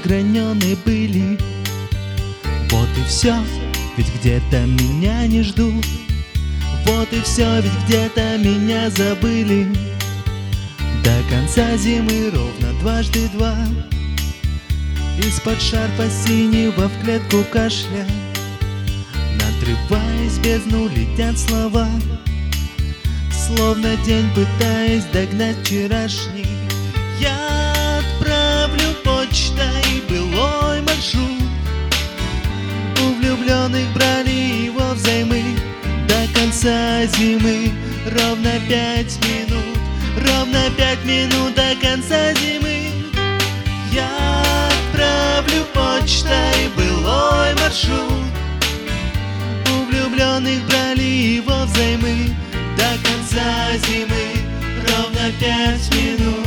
граненые были. Вот и все, ведь где-то меня не ждут. Вот и все, ведь где-то меня забыли. До конца зимы ровно дважды два. Из-под шарфа синего в клетку кашля, надрываясь в бездну, летят слова. Словно день пытаясь догнать вчерашний, я отправлю почтой былой маршрут. У влюбленных брали его взаймы. До конца зимы ровно 5 минут. Ровно 5 минут до конца зимы. Я отправлю почтой былой маршрут. У влюбленных брали его взаймы. До конца зимы ровно 5 минут.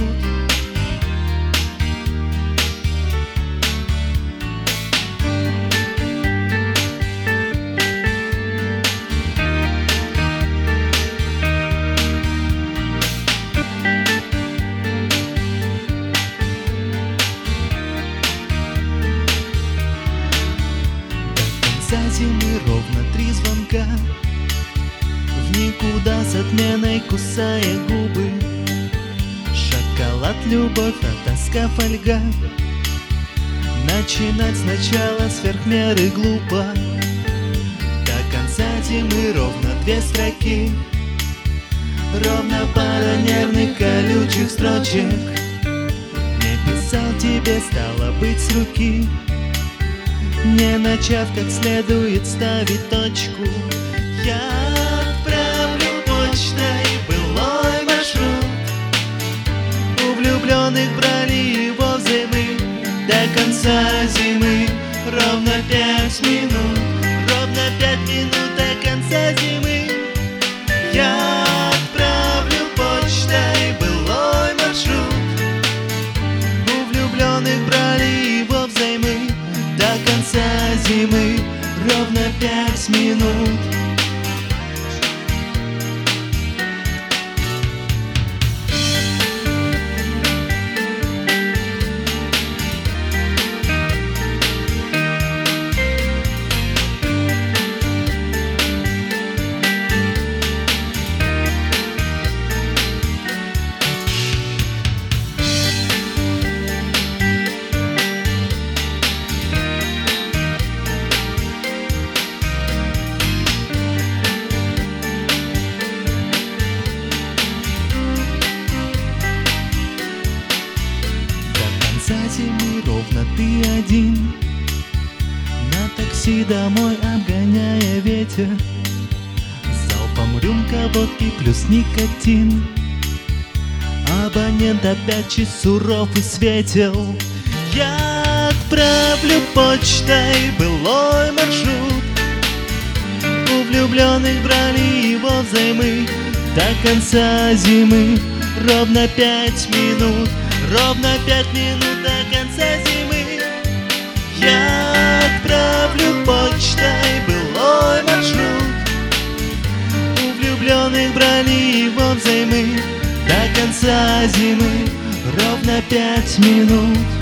До конца зимы ровно 3 звонка. В никуда с отменой кусая губы. Шоколад, любовь, а тоска, фольга. Начинать сначала сверх меры глупо. До конца зимы ровно 2 строки. Ровно пара нервных колючих строчек. Не писал тебе, стало быть, с руки, не начав как следует ставить точку. Я отправлю почтой былой маршрут. У влюбленных брали его взаймы. До конца зимы ровно 5 минут. Ровно 5 минут до конца зимы. Я отправлю почтой былой маршрут. У влюбленных брали его взаймы. До конца зимы ровно 5 минут. За зимы ровно ты один. На такси домой, обгоняя ветер. Залпом рюмка водки плюс никотин. Абонент опять чист, суров и светел. Я отправлю почтой былой маршрут. У влюбленных брали его взаймы. До конца зимы ровно 5 минут. Ровно 5 минут до конца зимы. Я отправлю почтой былой маршрут. У влюбленных брали его взаймы. До конца зимы ровно 5 минут.